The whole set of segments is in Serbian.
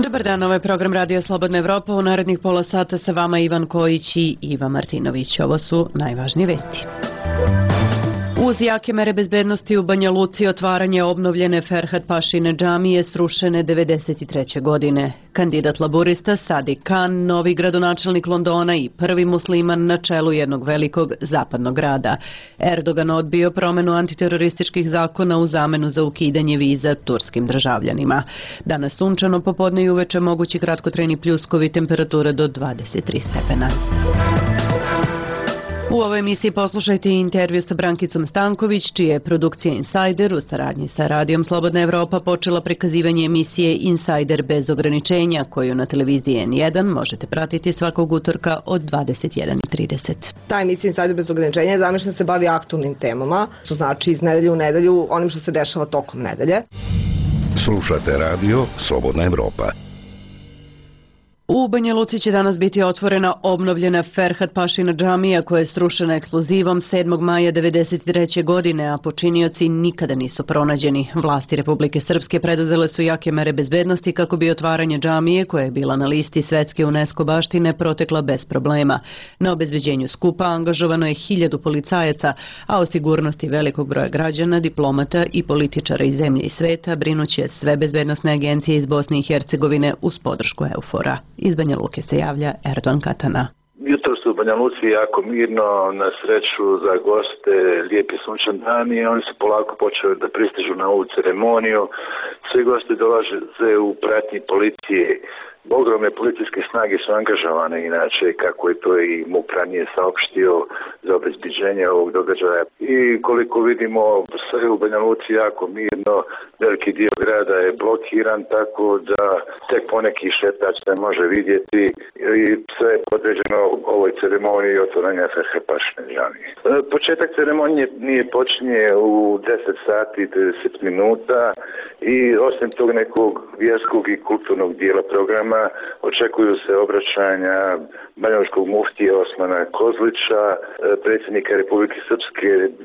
Dobar dan, ovo je program Radio Slobodna Evropa. U narednih pola sata sa vama Ivan Kojić i Iva Martinović. Ovo su najvažnije vesti. Uz jake mere bezbednosti u Banja Luci otvaranje obnovljene Ferhat Pašine džamije srušene 1993. godine. Kandidat laburista Sadiq Khan, novi gradonačelnik Londona i prvi musliman na čelu jednog velikog zapadnog grada. Erdogan odbio promenu antiterorističkih zakona u zamenu za ukidanje viza turskim državljanima. Danas sunčano, popodne i uveče mogući kratkotrajni pljuskovi, temperatura do 23 stepena. U ovoj emisiji poslušajte intervju sa Brankicom Stanković, čija je produkcija Insider u saradnji sa Radijom Slobodna Evropa počela prikazivanje emisije Insider bez ograničenja, koju na televiziji N1 možete pratiti svakog utorka od 21:30. Ta emisija Insider bez ograničenja je zamišljena da se bavi aktualnim temama, što znači iz nedelje u nedelju onim što se dešava tokom nedelje. Slušate Radio Slobodna Evropa. U Banja Luci će danas biti otvorena obnovljena Ferhat Pašina džamija koja je srušena eksplozivom 7. maja 1993. godine, a počinioci nikada nisu pronađeni. Vlasti Republike Srpske preduzele su jake mere bezbednosti kako bi otvaranje džamije, koja je bila na listi svetske UNESCO baštine, protekla bez problema. Na obezbeđenju skupa angažovano je 1000 policajaca, a o sigurnosti velikog broja građana, diplomata i političara iz zemlje i sveta brinuće sve bezbednosne agencije iz Bosne i Hercegovine uz podršku EUFOR-a. Iz Banja Luke se javlja Erdogan Katana. Jutro su u Banja Luci jako mirno, na sreću za goste, lijepi sunčan dan i oni su polako počeli da pristižu na ovu ceremoniju. Svi gosti dolaze u pratnji policije. Ogromne policijske snage su angažovane, inače kako je to i MUP ranije saopštio za obezbeđenje ovog događaja. I koliko vidimo, sve u Banja Luci jako mirno, veliki dio grada je blokiran, tako da tek poneki šetač se može vidjeti i sve je podređeno ovoj ceremoniji otvaranja Ferhat Pašine džamije. Početak ceremonije nije počinje u 10 sati 30 minuta i osim tog nekog vjerskog i kulturnog dijela programa očekuju se obraćanja banjalučkog muftija Osmana Kozlića, predsjednika Republike Srpske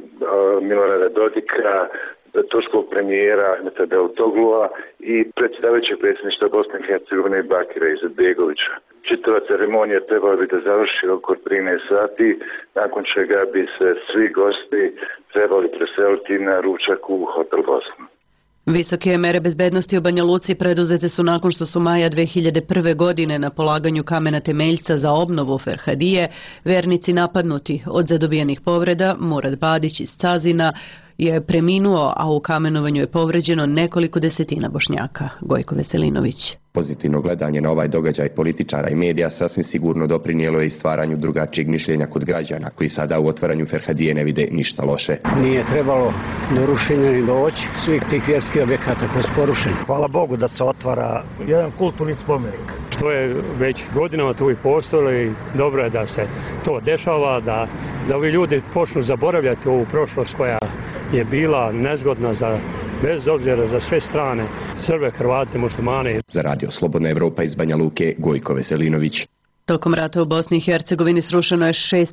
Milorada Dodika, turskog premijera Ahmeta Davutoglua i predsjedavajućeg predsjedništva Bosne i Hercegovine Bakira Izetbegovića. Čitava ceremonija trebala bi da završi oko 13 sati, nakon čega bi se svi gosti trebali preseliti na ručak u Hotel Bosna. Visoke mere bezbednosti u Banja Luci preduzete su nakon što su maja 2001. godine na polaganju kamena temeljca za obnovu Ferhadije vernici napadnuti. Od zadobijenih povreda Murad Badić iz Cazina je preminuo, a u kamenovanju je povređeno nekoliko desetina Bošnjaka. Gojko Veselinović. Pozitivno gledanje na ovaj događaj političara i medija sasvim sigurno doprinijelo je i stvaranju drugačijeg mišljenja kod građana, koji sada u otvaranju Ferhadije ne vide ništa loše. Nije trebalo do rušenja ni doći svih tih vjerskih objekata koji su porušeni. Hvala Bogu da se otvara jedan kulturni spomenik. Što je već godinama tu i postojalo i dobro je da se to dešava, da ovi ljudi počnu zaboravljati ovu prošlost koja je bila nezgodna bez obzira za sve strane, Srbe, Hrvate, muslimane. Za Radio Slobodna Evropa iz Banja Luke, Gojko Veselinović. Tokom rata u Bosni i Hercegovini srušeno je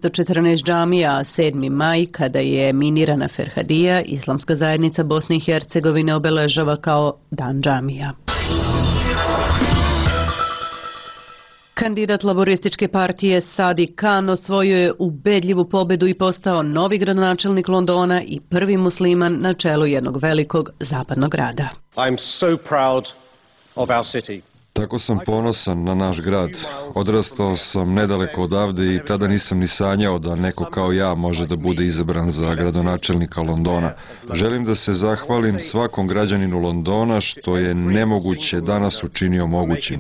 614 džamija, a 7. maj, kada je minirana Ferhadija, Islamska zajednica Bosne i Hercegovine obeležava kao Dan džamija. Kandidat laborističke partije Sadiq Khan osvojio je ubedljivu pobedu i postao novi gradonačelnik Londona i prvi musliman na čelu jednog velikog zapadnog grada. I'm so proud of our city. Tako sam ponosan na naš grad. Odrastao sam nedaleko odavde i tada nisam ni sanjao da neko kao ja može da bude izabran za gradonačelnika Londona. Želim da se zahvalim svakom građaninu Londona što je nemoguće danas učinio mogućim.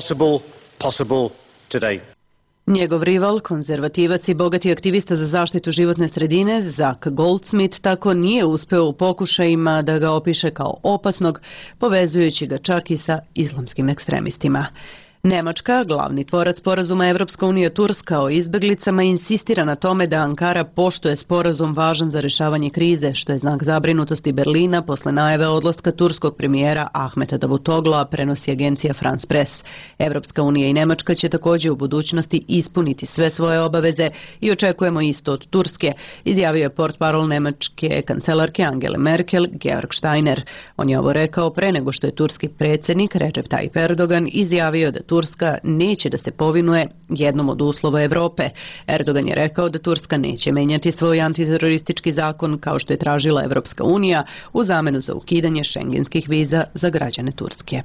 Njegov rival, konzervativac i bogati aktivista za zaštitu životne sredine, Zak Goldsmith, tako nije uspeo u pokušajima da ga opiše kao opasnog, povezujući ga čak i sa islamskim ekstremistima. Nemačka, glavni tvorac sporazuma Evropska unija Turska o izbeglicama, insistira na tome da Ankara poštuje sporazum važan za rješavanje krize, što je znak zabrinutosti Berlina posle najave odlaska turskog premijera Ahmeta Davutogla, prenosi agencija France Press. Evropska unija i Nemačka će također u budućnosti ispuniti sve svoje obaveze i očekujemo isto od Turske, izjavio je portparol nemačke kancelarke Angele Merkel, Georg Steiner. On je ovo rekao pre nego što je turski predsjednik Recep Tayyip Erdogan izjavio da Turska neće da se povinuje jednom od uslova Evrope. Erdogan je rekao da Turska neće menjati svoj antiteroristički zakon kao što je tražila Evropska unija u zamenu za ukidanje šengenskih viza za građane Turske.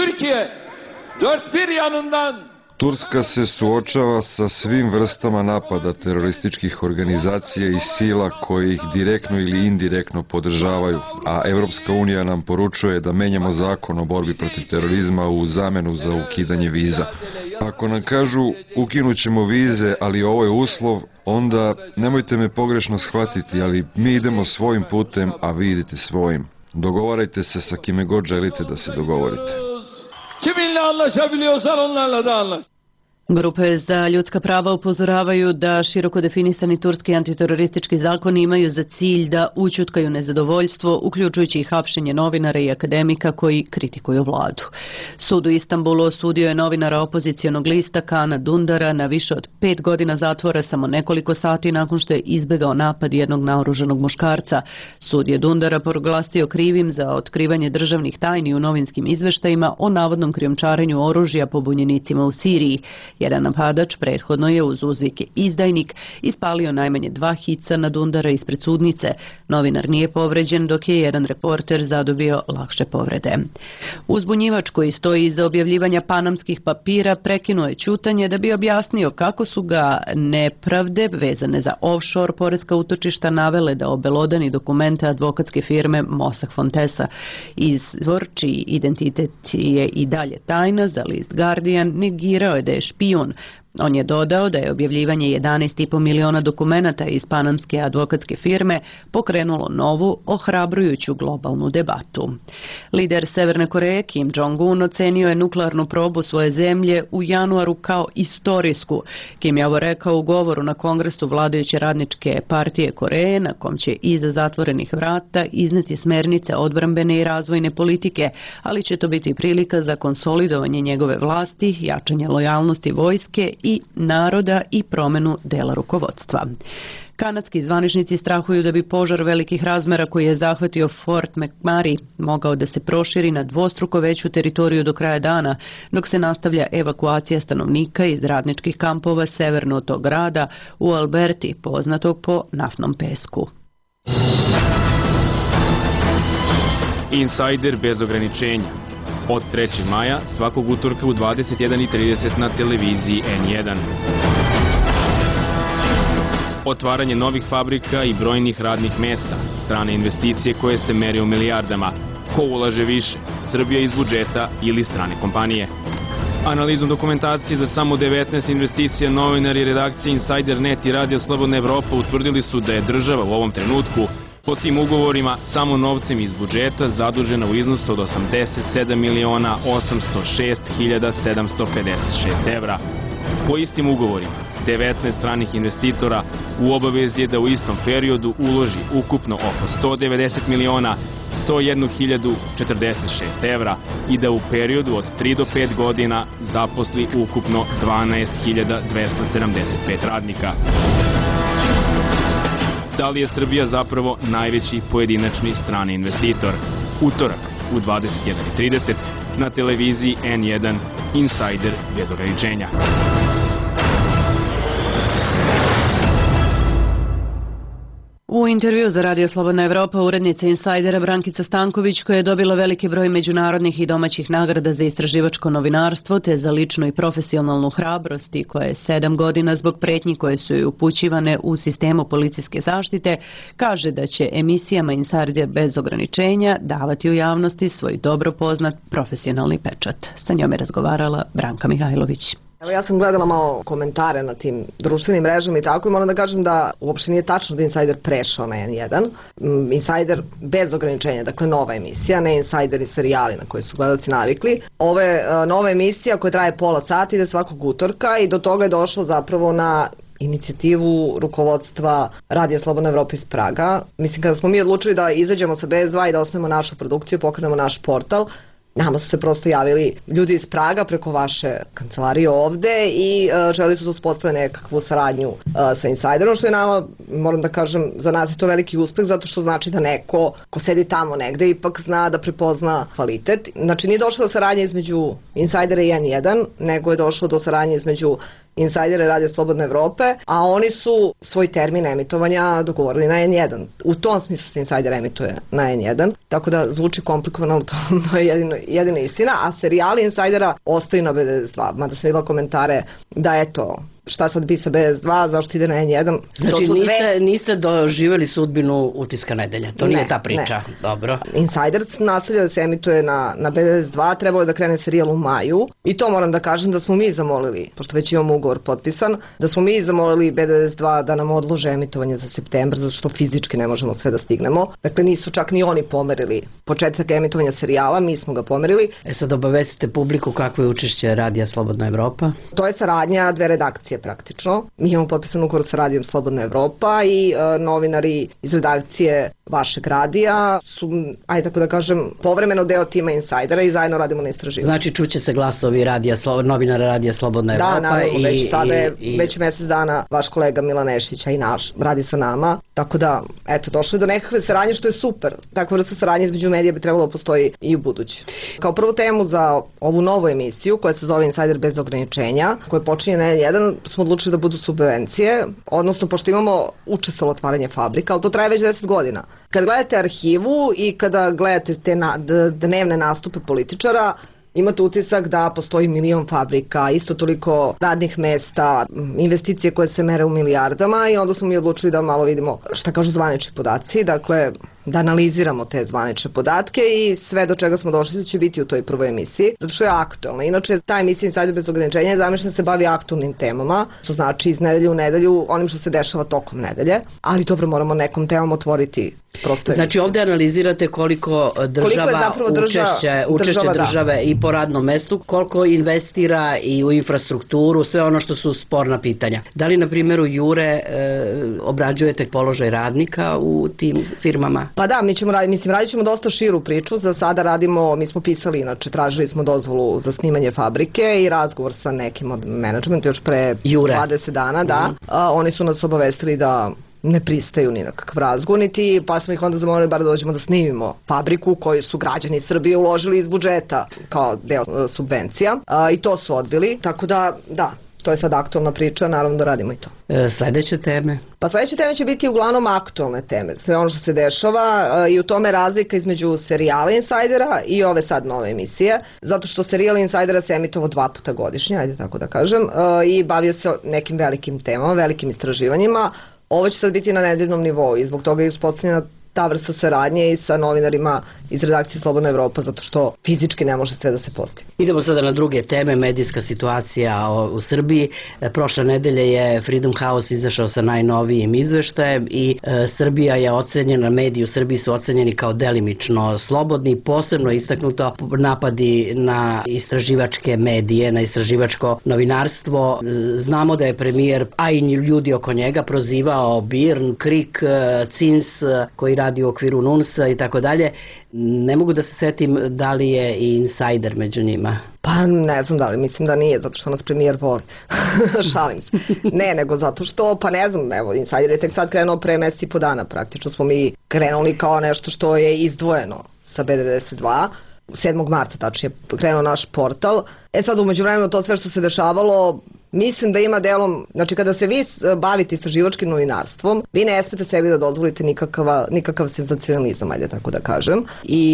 Turska se suočava sa svim vrstama napada terorističkih organizacija i sila koje ih direktno ili indirektno podržavaju, a Evropska unija nam poručuje da menjamo zakon o borbi protiv terorizma u zamenu za ukidanje viza. Ako nam kažu ukinut ćemo vize, ali ovo je uslov, onda nemojte me pogrešno shvatiti, ali mi idemo svojim putem, a vi idete svojim. Dogovarajte se sa kime god želite da se dogovorite. Kiminle anlaşabiliyorsan onlarla da anlaş. Grupe za ljudska prava upozoravaju da široko definisani turski antiteroristički zakoni imaju za cilj da ućutkaju nezadovoljstvo, uključujući i hapšenje novinara i akademika koji kritikuju vladu. Sud u Istanbulu osudio je novinara opozicionog lista Kana Dundara na više od 5 godina zatvora samo nekoliko sati nakon što je izbegao napad jednog naoružanog muškarca. Sud je Dundara proglasio krivim za otkrivanje državnih tajni u novinskim izveštajima o navodnom krijumčarenju oružja pobunjenicima u Siriji. Jedan napadač prethodno je uz uzvike izdajnik ispalio najmanje 2 hica na Dundara ispred sudnice. Novinar nije povređen dok je jedan reporter zadobio lakše povrede. Uzbunjivač koji stoji iza objavljivanja panamskih papira prekinuo je ćutanje da bi objasnio kako su ga nepravde vezane za offshore poreska utočišta navele da obelodani dokumente advokatske firme Mossack Fonseca. Izvor čiji identitet je i dalje tajna za list Guardian negirao je da je špijun. On je dodao da je objavljivanje 11,5 miliona dokumenata iz panamske advokatske firme pokrenulo novu, ohrabrujuću globalnu debatu. Lider Severne Koreje Kim Jong-un ocenio je nuklearnu probu svoje zemlje u januaru kao istorijsku. Kim je ovo rekao u govoru na kongresu vladajuće radničke partije Koreje, na kom će iza zatvorenih vrata izneti smernice odbrambene i razvojne politike, ali će to biti prilika za konsolidovanje njegove vlasti, jačanje lojalnosti vojske i naroda i promenu dela rukovodstva. Kanadski zvaničnici strahuju da bi požar velikih razmera koji je zahvatio Fort McMurray mogao da se proširi na dvostruko veću teritoriju do kraja dana, dok se nastavlja evakuacija stanovnika iz radničkih kampova severno od tog grada u Alberti, poznatog po naftnom pesku. Insider bez ograničenja. Od 3. maja svakog utorka u 21:30 na televiziji N1. Otvaranje novih fabrika i brojnih radnih mesta, strane investicije koje se mere u milijardama. Ko ulaže više, Srbija iz budžeta ili strane kompanije? Analizom dokumentacije za samo 19 investicija novinari redakcije Insider.net i Radio Slobodna Evropa utvrdili su da je država u ovom trenutku po tim ugovorima samo novcem iz budžeta zadužena u iznosu od 87.806.756 evra. Po istim ugovorima, 19 stranih investitora u obavezi je da u istom periodu uloži ukupno oko 190.101.046 evra i da u periodu od 3 do 5 godina zaposli ukupno 12.275 radnika. Da li je Srbija zapravo najveći pojedinačni strani investitor? Utorak u 21:30 na televiziji N1 Insider bez ograničenja. U intervju za Radio Slobodna Evropa urednica Insajdera Brankica Stanković, koja je dobila veliki broj međunarodnih i domaćih nagrada za istraživačko novinarstvo te za ličnu i profesionalnu hrabrost i koja je 7 godina zbog pretnji koje su joj upućivane u sistemu policijske zaštite, kaže da će emisijama Insajder bez ograničenja davati u javnosti svoj dobro poznat profesionalni pečat. Sa njom je razgovarala Branka Mihajlović. Evo, ja sam gledala malo komentare na tim društvenim mrežama i tako i moram da kažem da uopšte nije tačno da Insider prešao na N1. Insider bez ograničenja, dakle nova emisija, ne Insider i serijali na koje su gledalci navikli. Ovo je nova emisija koja traje pola sata, ide svakog utorka i do toga je došlo zapravo na inicijativu rukovodstva Radija Slobodna Evropa iz Praga. Mislim, kada smo mi odlučili da izađemo sa BS2 i da osnovimo našu produkciju, pokrenemo naš portal, nama su se prosto javili ljudi iz Praga preko vaše kancelarije ovde i želi su da uspostave nekakvu saradnju sa Insiderom, što je nama, moram da kažem, za nas je to veliki uspeh, zato što znači da neko ko sedi tamo negde ipak zna da prepozna kvalitet. Znači nije došlo do saradnje između Insidera i N1, nego je došlo do saradnje između Insider i Radija Slobodne Evrope, a oni su svoj termin emitovanja dogovorili na N1. U tom smislu se Insider emituje na N1, tako da zvuči komplikovano, ali to je jedina istina, a serijali Insidera ostaju na BS2, mada sam videla komentare da eto, šta sad bi sa BS2, zašto ide na N1. Znači niste doživjeli sudbinu Utiska nedelje, to nije ta priča. Ne. Dobro. Insider nastavlja da se emituje na BS2, trebalo je da krene serijal u maju i to moram da kažem da smo mi zamolili, pošto već imamo ugovor potpisan, da smo mi zamolili BS2 da nam odlože emitovanje za septembar, zato što fizički ne možemo sve da stignemo. Dakle, nisu čak ni oni pomerili početak emitovanja serijala, mi smo ga pomerili. Sad obavestite publiku kako je učešće Radija Slobodna Evropa? To je saradnja dve redakcije praktično. Mi imamo potpisan ugovor sa Radijom Slobodna Evropa i novinari iz redakcije vašeg radija su, ajde tako da kažem, povremeno deo tima Insidera i zajedno radimo na istraživanju. Znači čuće se glasovi novinara Radija Slobodna Evropa. Da, naravno, već sada je već mesec dana vaš kolega Milan Nešić, a i naš, radi sa nama. Tako da, eto, došlo je do nekakve saradnje što je super. Takva vrsta saradnje između medija bi trebalo postoji i u budući. Kao prvu temu za ovu novu emisiju koja se zove Insider bez ograničenja, koja počinje na N1, smo odlučili da budu subvencije, odnosno pošto imamo učestvovalo otvaranje fabrika, ali to traje već 10 godina. Kad gledate arhivu i kada gledate te dnevne nastupe političara, imate utisak da postoji milion fabrika, isto toliko radnih mesta, investicije koje se mere u milijardama i onda smo mi odlučili da malo vidimo šta kažu zvanični podaci, dakle da analiziramo te zvanične podatke i sve do čega smo došli će biti u toj prvoj emisiji, zato što je aktualna. Inače, ta emisija Insider bez ograničenja je zamišljena da se bavi aktualnim temama, to znači iz nedelje u nedelju onim što se dešava tokom nedelje, ali dobro moramo nekom temom otvoriti prosto. Znači ovde analizirate koliko država učešće države i po radnom mestu, koliko investira i u infrastrukturu, sve ono što su sporna pitanja. Da li na primjeru Jure obrađujete položaj radnika u tim firmama? Pa da, mi ćemo radit ćemo dosta širu priču, za sada radimo, mi smo pisali, inače tražili smo dozvolu za snimanje fabrike i razgovor sa nekim od menadžmenta još pre 20 dana, da. Oni su nas obavestili da ne pristaju ni na kakav razgovor, niti pa smo ih onda zamolili bar da dođemo da snimimo fabriku koju su građani Srbije uložili iz budžeta kao deo subvencija i to su odbili, tako da da. To je sad aktualna priča, naravno da radimo i to. Sledeće teme? Pa sledeće teme će biti uglavnom aktualne teme, sve ono što se dešava i u tome razlika između serijala Insidera i ove sad nove emisije, zato što serijal Insidera se emitovao 2 puta godišnje, ajde tako da kažem, i bavio se nekim velikim temama, velikim istraživanjima. Ovo će sad biti na nedeljnom nivou i zbog toga je uspostavljena ta vrsta saradnje i sa novinarima iz redakcije Slobodna Evropa, zato što fizički ne može sve da se postigne. Idemo sada na druge teme, medijska situacija u Srbiji. Prošle nedelje je Freedom House izašao sa najnovijim izveštajem i Srbija je ocenjena, mediji u Srbiji su ocenjeni kao delimično slobodni, posebno istaknuto napadi na istraživačke medije, na istraživačko novinarstvo. Znamo da je premijer, a i ljudi oko njega, prozivao BIRN, KRIK, CINS, koji radi u okviru NUNS-a i tako dalje. Ne mogu da se setim da li je i Insider među njima. Pa ne znam da li, mislim da nije, zato što nas premijer voli. Šalim se. Ne, nego zato što, pa ne znam, evo, Insider je tek sad krenuo pre mesec i po dana, praktično smo mi krenuli kao nešto što je izdvojeno sa B92, 7. marta tačnije krenuo naš portal. Sad umeđu vremenu to sve što se dešavalo, mislim da ima delom, znači kada se vi bavite istraživačkim novinarstvom, vi ne smete sebi da dozvolite nikakav senzacionalizam, ajde tako da kažem. I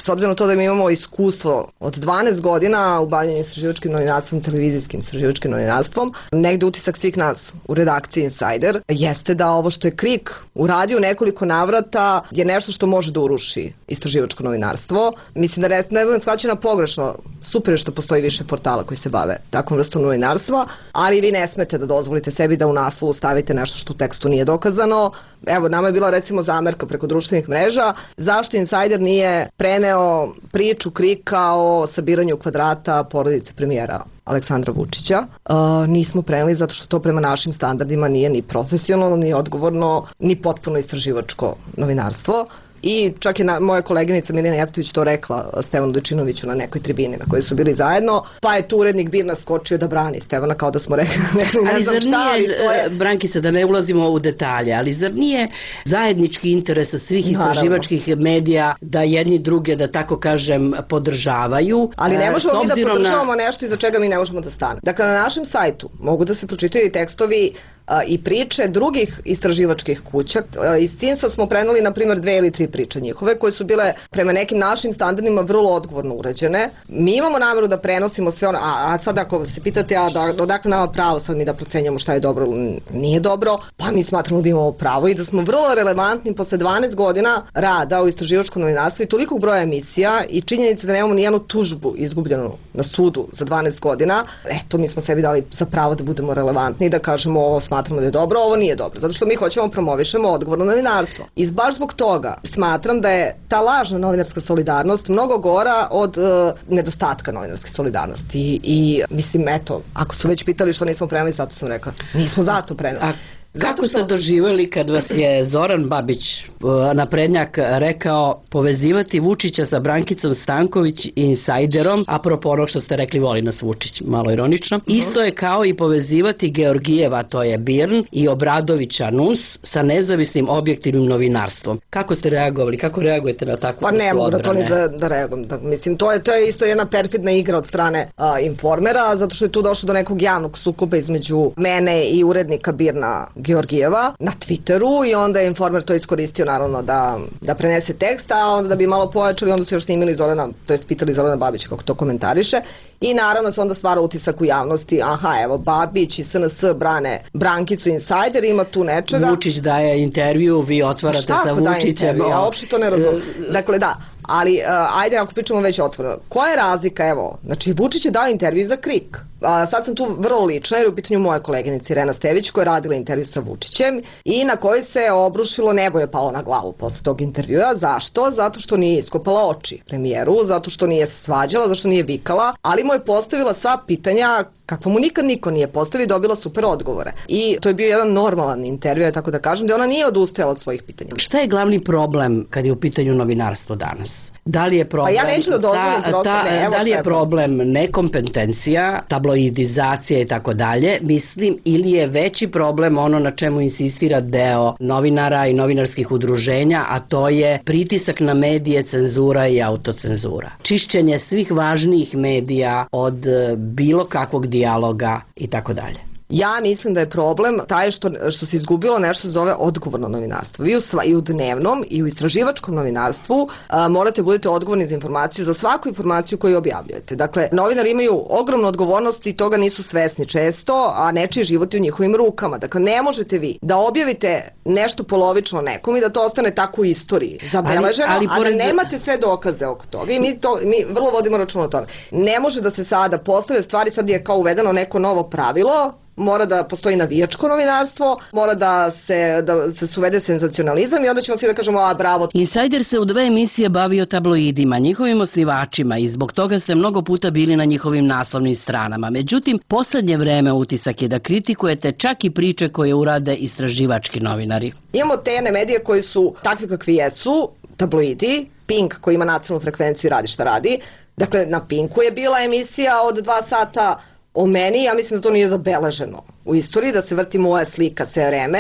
s obzirom na to da mi imamo iskustvo od 12 godina u bavljanju istraživačkim novinarstvom, televizijskim istraživačkim novinarstvom, negde utisak svih nas u redakciji Insider jeste da ovo što je KRIK uradio u nekoliko navrata je nešto što može da uruši istraživačko novinarstvo. Mislim da ne budem shvaćena pogrešno, super je što postoji više portala koji se bave takvom vrstom novinarstva, ali vi ne smete da dozvolite sebi da u naslovu stavite nešto što u tekstu nije dokazano. Evo, nama je bila recimo zamerka preko društvenih mreža zašto Insider nije preneo priču KRIK-a o sabiranju kvadrata porodice premijera Aleksandra Vučića. Nismo preneli zato što to prema našim standardima nije ni profesionalno, ni odgovorno, ni potpuno istraživačko novinarstvo. I čak je moja koleginica Milena Jeftović to rekla Stevanu Dojčinoviću na nekoj tribini na kojoj su bili zajedno, pa je tu urednik BIR naskočio da brani Stevana kao da smo rekli ne znam šta, ali to je... Brankica, da ne ulazimo u detalje, ali zar nije zajednički interes svih istraživačkih medija da jedni druge, da tako kažem, podržavaju? Ali ne možemo mi da podržavamo nešto iza čega mi ne možemo da stane. Dakle, na našem sajtu mogu da se pročitaju i tekstovi i priče drugih istraživačkih kuća. Iz CINS-a smo preneli, na primjer, 2 ili 3 priče njihove, koje su bile prema nekim našim standardima vrlo odgovorno urađene. Mi imamo nameru da prenosimo sve ono, a sad ako se pitate, odakle nama pravo sad mi da procenjamo šta je dobro ili nije dobro, pa mi smatramo da imamo pravo i da smo vrlo relevantni posle 12 godina rada u istraživačkom novinarstvu i tolikog broja emisija i činjenica da nemamo nijednu tužbu izgubljenu na sudu za 12 godina. Eto, mi smo sebi dali za pravo da budemo relevantni i da kažemo ovo smatramo da je dobro, ovo nije dobro, zato što mi hoćemo promovišemo odgovorno novinarstvo. I baš zbog toga smatram da je ta lažna novinarska solidarnost mnogo gora od nedostatka novinarske solidarnosti. I mislim, eto, ako su već pitali što nismo preneli, zato sam rekla, nismo zato preneli. Kako ste doživjeli kad vas je Zoran Babić, naprednjak, rekao povezivati Vučića sa Brankicom Stanković i Insajderom, apropo onog što ste rekli voli nas Vučić, malo ironično, isto je kao i povezivati Georgijeva, to je BIRN, i Obradovića NUNS sa nezavisnim objektivnim novinarstvom. Kako ste reagovali? Kako reagujete na takvu vrstu odbrane? Pa ne mogu da to ni da reagujem. Mislim, to je isto jedna perfidna igra od strane Informera, zato što je tu došlo do nekog javnog sukoba između mene i urednika BIRN-a Georgijeva na Twitteru i onda je Informer to iskoristio naravno da prenese tekst, a onda da bi malo pojačali, onda su još snimili Zorana, to jest pitali Zorana Babića kako to komentariše i naravno se onda stvara utisak u javnosti, aha, evo Babić i SNS brane Brankicu Insider, ima tu nečega. Vučić daje intervju, vi otvarate sa Vučićem. Ja uopšte to ne razumem. Dakle, da, ali ajde ako pričamo već otvoreno. Koja je razlika, evo, znači Vučić je dao intervju za KRIK. Sad sam tu vrlo lična jer u pitanju moja koleginica Irena Stević koja je radila intervju sa Vučićem i na kojoj se obrušilo, nebo je palo na glavu posle tog intervjua. Zašto? Zato što nije iskopala oči premijeru, zato što nije se svađala, zato što nije vikala, ali mu je postavila sva pitanja kakva mu nikad niko nije postavio i dobila super odgovore. I to je bio jedan normalan intervju, tako da kažem, da ona nije odustajala od svojih pitanja. Šta je glavni problem kad je u pitanju novinarstvo danas? Da li je problem, pa ja neću da dozvolim da li je problem nekompetencija, tabloidizacija i tako dalje, mislim, ili je veći problem ono na čemu insistira deo novinara i novinarskih udruženja, a to je pritisak na medije, cenzura i autocenzura. Čišćenje svih važnijih medija od bilo kakvog dijaloga i tako dalje. Ja mislim da je problem taj što se izgubilo nešto zove odgovorno novinarstvo. Vi i u dnevnom i u istraživačkom novinarstvu morate budete odgovorni za informaciju, za svaku informaciju koju objavljujete. Dakle, novinari imaju ogromnu odgovornost i toga nisu svesni često, a nečiji život je u njihovim rukama. Dakle, ne možete vi da objavite nešto polovično nekom i da to ostane tako u istoriji zabeleženo, a da nemate sve dokaze oko toga. I mi vrlo vodimo račun o tome. Ne može da se sada postave stvari, sad je kao uvedeno neko novo pravilo, mora da postoji navijačko novinarstvo, mora da se uvede senzacionalizam i onda ćemo svi da kažemo, a bravo. Insider se u 2 emisije bavio tabloidima, njihovim osnivačima i zbog toga ste mnogo puta bili na njihovim naslovnim stranama. Međutim, poslednje vreme utisak je da kritikujete čak i priče koje urade istraživački novinari. Imamo te medije koji su takvi kakvi jesu, tabloidi, Pink koji ima nacionalnu frekvenciju i radi šta radi. Dakle, na Pinku je bila emisija od 2 sata o meni, ja mislim da to nije zabeleženo u istoriji, da se vrti moja slika sve vreme,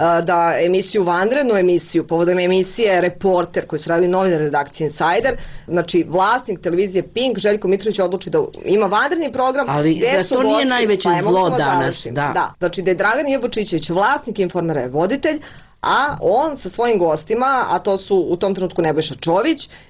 da vanrednu emisiju, povodom emisije Reporter, koji su radili novinari redakcije Insider, znači vlasnik televizije Pink, Željko Mitrović, odluči da ima vanredni program. Ali da to nije najveće zlo danas. Da, znači da je Dragan Jebučićević vlasnik Informera, je voditelj, a on sa svojim gostima, a to su u tom trenutku Nebojša Čović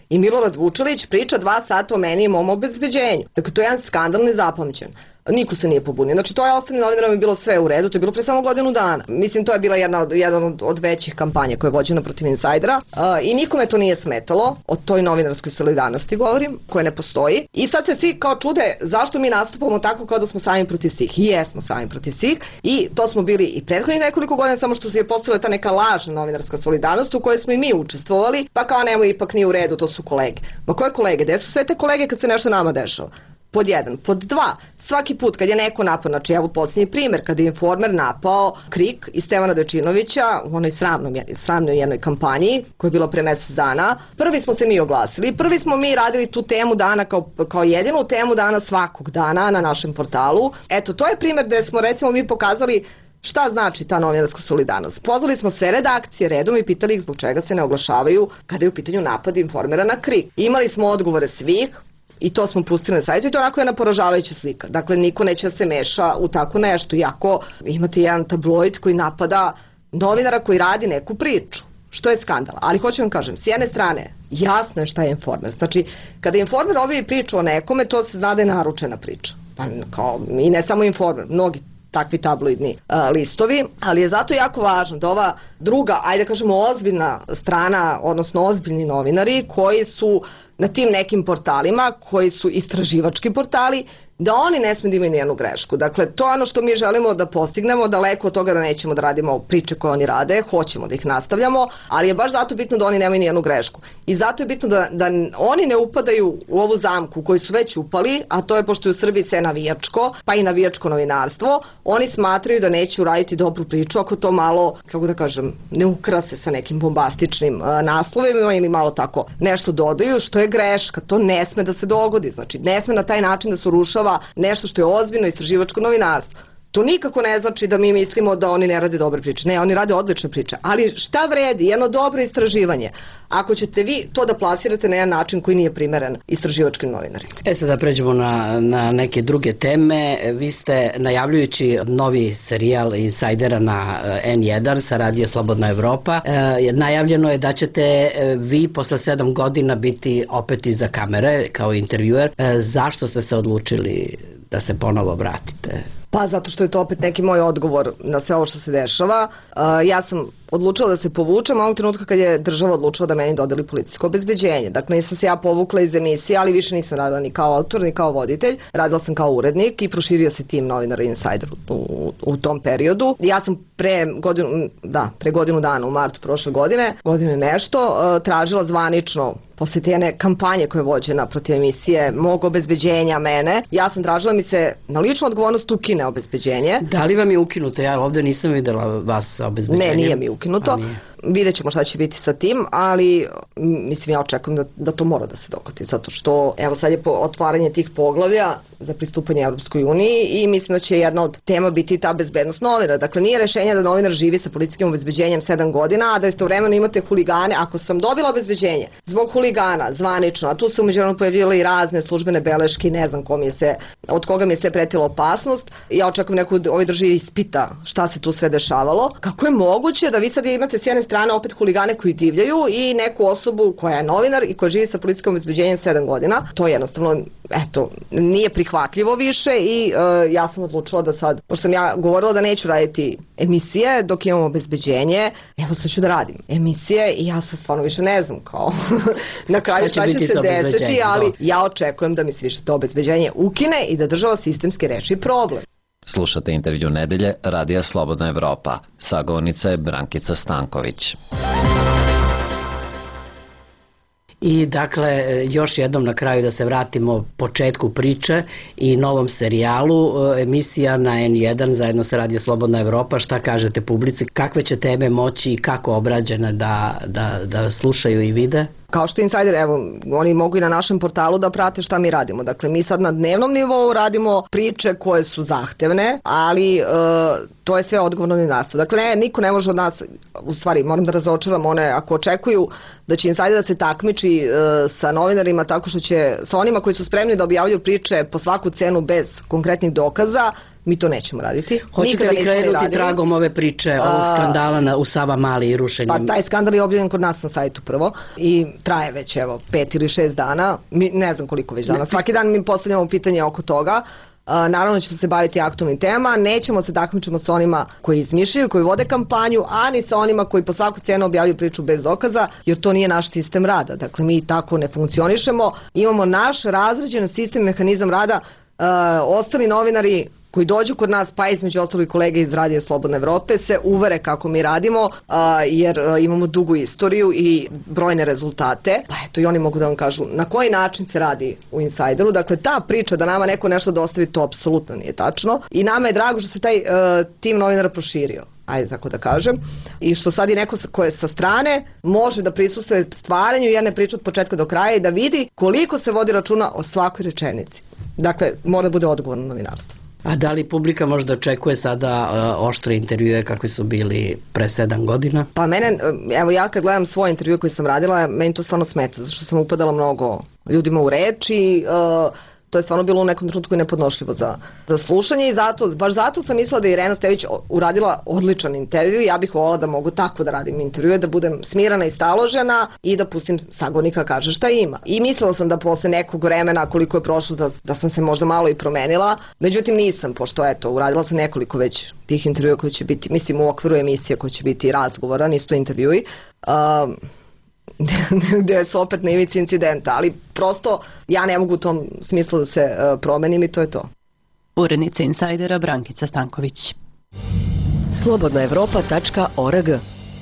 i Milorad Vučelić priča 2 sata o meni i mom obezbeđenju. Dakle, to je jedan skandal nezapamćen. Niko se nije pobunio. Znači, to je ostalim novinarima bilo sve u redu, to je bilo pre samo godinu dana. Mislim, to je bila jedan od većih kampanja koja je vođena protiv insajdera i nikome to nije smetalo, o toj novinarskoj solidarnosti govorim, koja ne postoji. I sad se svi kao čude zašto mi nastupamo tako kao da smo sami protiv svih. I jesmo sami protiv svih i to smo bili i prethodnih nekoliko godina, samo što se je postavila ta neka lažna novinarska solidarnost u kojoj smo i mi učestvovali, pa kao nemoj, ipak nije u redu, to su kolege. Ma koje kolege? Gde su sve te kolege kad se nešto nama dešava? Pod 1. Pod 2. Svaki put kad je neko napao, znači evo posljednji primer, kad je Informer napao KRIK i Stevana Dojčinovića u onoj sramnoj jednoj kampanji koja je bila pre mesec dana, prvi smo se mi oglasili, prvi smo mi radili tu temu dana kao jedinu temu dana svakog dana na našem portalu. Eto, to je primer gde smo recimo mi pokazali šta znači ta novinarska solidarnost. Pozvali smo sve redakcije redom i pitali ih zbog čega se ne oglašavaju kada je u pitanju napad Informera na KRIK. Imali smo odgovore svih, i to smo pustili na sajtu i to onako je jedna poražavajuća slika. Dakle, niko neće da se meša u tako nešto, iako imate jedan tabloid koji napada novinara koji radi neku priču, što je skandal. Ali hoću vam kažem, s jedne strane, jasno je šta je Informer. Znači, kada Informer objavi priču o nekome, to se zna da je naručena priča. Pa, kao, i ne samo Informer, mnogi takvi tabloidni listovi, ali je zato jako važno da ova druga, ajde kažemo ozbiljna strana, odnosno ozbiljni novinari koji su na tim nekim portalima, koji su istraživački portali, da oni ne smiju da imaju nijednu grešku. Dakle, to je ono što mi želimo da postignemo, daleko od toga da nećemo da radimo priče koje oni rade, hoćemo da ih nastavljamo, ali je baš zato bitno da oni nemaju nijednu grešku. I zato je bitno da oni ne upadaju u ovu zamku koju su već upali, a to je pošto je u Srbiji sve navijačko, pa i navijačko novinarstvo, oni smatraju da neće uraditi dobru priču ako to malo, kako da kažem, ne ukrase sa nekim bombastičnim naslovima ili malo tako nešto dodaju, što je greška. To ne sme da se dogodi. Znači, ne sme na taj način da se urušava nešto što je ozbiljno istraživačko novinarstvo. To nikako ne znači da mi mislimo da oni ne rade dobre priče. Ne, oni rade odlične priče. Ali šta vredi jedno dobro istraživanje ako ćete vi to da plasirate na jedan način koji nije primeren istraživačkim novinarima? Sada pređemo na neke druge teme. Vi ste najavljujući novi serijal Insajdera na N1 sa Radio Slobodna Evropa. Najavljeno je da ćete vi posle 7 godina biti opet iza kamere kao intervjuer. Zašto ste se odlučili da se ponovo vratite? Pa zato što je to opet neki moj odgovor na sve ovo što se dešava. Ja sam odlučila da se povučem ovog trenutka kad je država odlučila da meni dodeli policijsko obezbeđenje. Dakle, nisam se ja povukla iz emisije, ali više nisam radila ni kao autor, ni kao voditelj. Radila sam kao urednik i proširio se tim novinara Insider u tom periodu. Ja sam pre godinu dana, u martu prošle godine nešto, tražila zvanično posle te jedne kampanje koja je vođena protiv emisije mog obezbeđenja mene. Ja sam tražila mi se na ličnu odgovornost ukine obezbeđenje. Da li vam je ukinuto? Ja ovde nisam videla vas sa obezbeđenjem. Ne, nije mi ukinuto. Vidjet ćemo šta će biti sa tim, ali mislim ja očekujem da to mora da se dogodi, zato što evo sad je otvaranje tih poglavlja za pristupanje Evropskoj uniji i mislim da će jedna od tema biti ta bezbednost novinara. Dakle, nije rešenje da novinar živi sa policijskim obezbeđenjem 7 godina, a da istovremeno imate huligane. Ako sam dobila obezbeđenje zbog huligana, zvanično, a tu se umeđu pojavile i razne službene beleške, ne znam od koga mi je sve pretila opasnost, ja očekujem neko u ovoj državi ispita šta se tu sve dešavalo. Kako je moguće da vi sad imate s jedne strane opet huligane koji divljaju i neku osobu koja je novinar i koja živi sa policijskim obezbeđenjem 7 godina? To jednostavno, nije prihvatljivo više i ja sam odlučila da sad, pošto sam ja govorila da neću raditi emisije dok imam obezbeđenje, evo sad ću da radim emisije i ja sad stvarno više ne znam kao na kraju šta će se desiti, ali ja očekujem da mi se više to obezbeđenje ukine i da država sistemski reši problem. Slušate intervju nedelje Radija Slobodna Evropa. Sagovornica je Brankica Stanković. I dakle, još jednom na kraju da se vratimo početku priče i novom serijalu, emisija na N1 zajedno sa Radio Slobodna Evropa. Šta kažete publici? Kakve će teme moći i kako obrađene da slušaju i vide? Kao što Insider, evo, oni mogu i na našem portalu da prate šta mi radimo. Dakle, mi sad na dnevnom nivou radimo priče koje su zahtevne, ali to je sve odgovorno novinarstvo. Dakle, niko ne može od nas, u stvari, moram da razočaram one, ako očekuju da će Insider da se takmiči sa novinarima tako što će, sa onima koji su spremni da objavljuju priče po svaku cenu bez konkretnih dokaza, mi to nećemo raditi. Hoćete li krenuti tragom ove priče ovog skandala u Savamali i rušenjem? Pa taj skandal je objavljen kod nas na sajtu prvo i traje već 5 ili 6 dana, ne znam koliko već dana. Svaki dan mi postavljamo pitanje oko toga. Naravno ćemo se baviti aktualnim temama, nećemo se takmičimo sa onima koji izmišljaju, koji vode kampanju, a ni sa onima koji po svaku cenu objavljaju priču bez dokaza, jer to nije naš sistem rada. Dakle, mi tako ne funkcionišemo, imamo naš razređen sistem, mehanizam rada. Ostali novinari koji dođu kod nas, pa između ostalih kolega iz Radija Slobodne Evrope, se uvere kako mi radimo, jer imamo dugu istoriju i brojne rezultate. Pa eto, i oni mogu da vam kažu na koji način se radi u Insajderu. Dakle, ta priča da nama neko nešto dostavi, to apsolutno nije tačno. I nama je drago što se taj tim novinara proširio, ajde tako da kažem, i što sad je neko ko je sa strane može da prisustvuje stvaranju jedne priče od početka do kraja i da vidi koliko se vodi računa o svakoj rečenici. Dakle, mora da bude odgovorno novinarstvo. A da li publika možda očekuje sada oštre intervjue kakvi su bili pre 7 godina? Pa mene, evo ja kad gledam svoje intervjue koje sam radila, meni to stvarno smeta, zato što sam upadala mnogo ljudima u reč i to je stvarno bilo u nekom trenutku i nepodnošljivo za slušanje i baš zato sam mislila da je Irena Stević uradila odličan intervju. Ja bih volila da mogu tako da radim intervjue, da budem smirana i staložena i da pustim sagovornika kaže šta ima. I mislila sam da posle nekog vremena koliko je prošlo da sam se možda malo i promenila, međutim nisam, pošto eto, uradila sam nekoliko već tih intervjua koji će biti, mislim u okviru emisije koji će biti razgovora, nisu to intervjui, gde su opet na ivici incidenta, ali prosto ja ne mogu u tom smislu da se promenim i to je to. Urednica Insajdera Brankica Stanković. slobodnaevropa.org.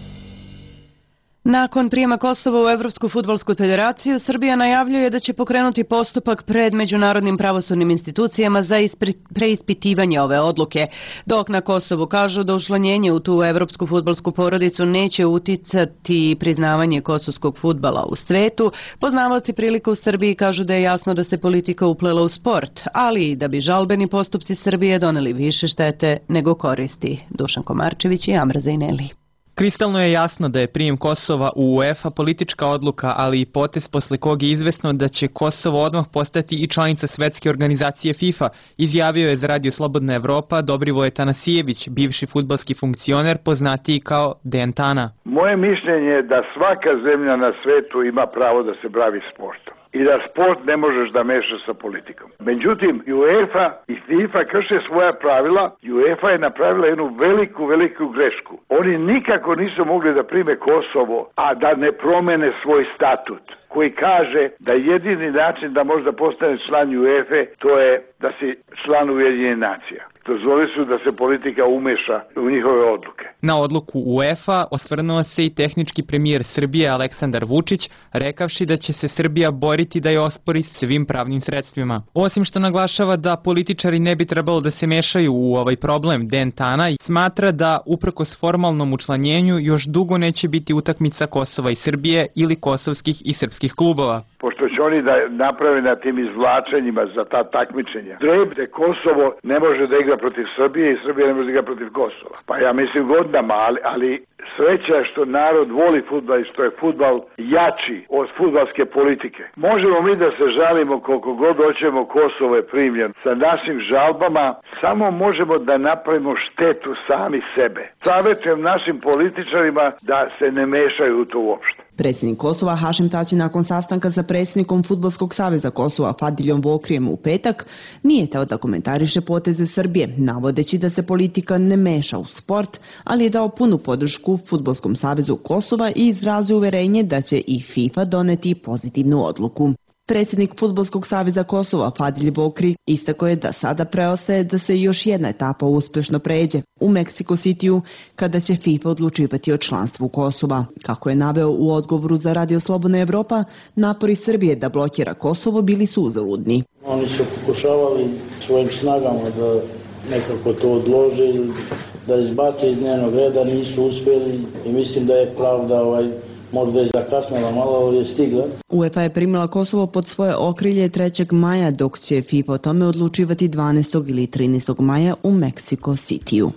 Nakon prijema Kosova u Evropsku fudbalsku federaciju, Srbija najavljuje da će pokrenuti postupak pred međunarodnim pravosudnim institucijama za preispitivanje ove odluke, dok na Kosovu kažu da učlanjenje u tu evropsku fudbalsku porodicu neće uticati priznavanje kosovskog fudbala u svetu. Poznavaoci prilika u Srbiji kažu da je jasno da se politika uplela u sport, ali i da bi žalbeni postupci Srbije doneli više štete nego koristi. Dušan Komarčević i Amra Zajneli. Kristalno je jasno da je prijem Kosova u UEFA politička odluka, ali i potez posle kog je izvesno da će Kosovo odmah postati i članica svetske organizacije FIFA, izjavio je za Radio Slobodna Evropa Dobrivoje Tanasijević, bivši fudbalski funkcioner poznatiji kao Dentana. Moje mišljenje je da svaka zemlja na svetu ima pravo da se bavi sportom i da sport ne možeš da mešaš sa politikom. Međutim, UEFA i FIFA krše svoja pravila. UEFA je napravila jednu veliku grešku. Oni nikako nisu mogli da prime Kosovo, a da ne promene svoj statut, koji kaže da jedini način da možda postane član UEFA to je da si član Ujedinjenih nacija. Dozvoli su da se politika umeša u njihove odluke. Na odluku UEFA osvrnuo se i tehnički premijer Srbije Aleksandar Vučić, rekavši da će se Srbija boriti da je ospori svim pravnim sredstvima. Osim što naglašava da političari ne bi trebalo da se mešaju u ovaj problem, Dentana smatra da uprkos formalnom učlanjenju još dugo neće biti utakmica Kosova i Srbije ili kosovskih i srpskih klubova. Pošto će oni da naprave na tim izvlačenjima za ta takmičenja. Drebde Kosovo ne može da igra protiv Srbije i Srbija ne može da igra protiv Kosova. Pa ja mislim godinama, ali sreća je što narod voli fudbal i što je fudbal jači od fudbalske politike. Možemo mi da se žalimo koliko god hoćemo, Kosovo je primljen. Sa našim žalbama samo možemo da napravimo štetu sami sebe. Savjetujem našim političarima da se ne mešaju u to uopšte. Predsjednik Kosova Hašim Tači nakon sastanka sa predsjednikom Fudbalskog saveza Kosova Fadiljom Vokrijem u petak nije teo da komentariše poteze Srbije, navodeći da se politika ne meša u sport, ali je dao punu podršku Fudbalskom savezu Kosova i izrazio uverenje da će i FIFA doneti pozitivnu odluku. Predsjednik Fudbalskog saveza Kosova Fadilj Vokri istakao je da sada preostaje da se još jedna etapa uspešno pređe u Meksiko Cityu kada će FIFA odlučivati o članstvu Kosova. Kako je naveo u odgovoru za Radio Slobodna Evropa, napori Srbije da blokira Kosovo bili su uzaludni. Oni su pokušavali svojim snagama da nekako to odlože ili da izbace iz dnevnog reda, nisu uspjeli i mislim da je pravda možda je zakasnila malo, ali je stigla. UEFA je primila Kosovo pod svoje okrilje 3. maja, dok će FIFA o tome odlučivati 12. ili 13. maja u Meksiko Cityu.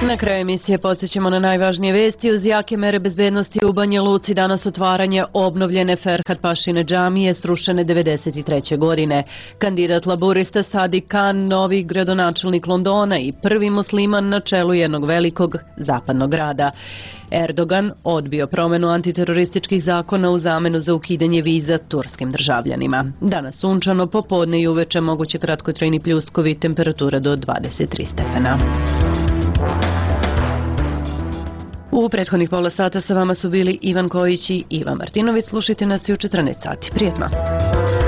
Na kraju emisije podsjećamo na najvažnije vesti. Uz jake mere bezbednosti u Banja Luci danas otvaranje obnovljene Ferhat Pašine džamije srušene 1993. godine. Kandidat laburista Sadiq Khan, novi gradonačelnik Londona i prvi musliman na čelu jednog velikog zapadnog grada. Erdogan odbio promenu antiterorističkih zakona u zamenu za ukidanje viza turskim državljanima. Danas sunčano, popodne i uveče moguće kratkotrajni pljuskovi, temperatura do 23 stepena. U prethodnih pola sata sa vama su bili Ivan Kojić i Ivan Martinović. Slušajte nas i u 14 sati. Prijetno!